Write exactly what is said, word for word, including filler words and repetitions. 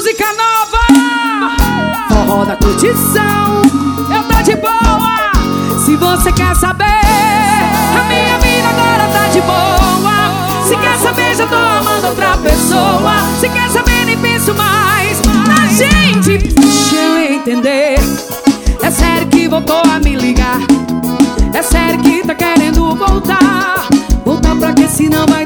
música nova, forró da curtição. Eu tô de boa, se você quer saber, a minha vida agora tá de boa. Se quer saber, já tô amando outra pessoa. Se quer saber, nem penso mais na gente. Deixa eu entender, é sério que voltou a me ligar? É sério que tá querendo voltar? Voltar pra quê, se não vai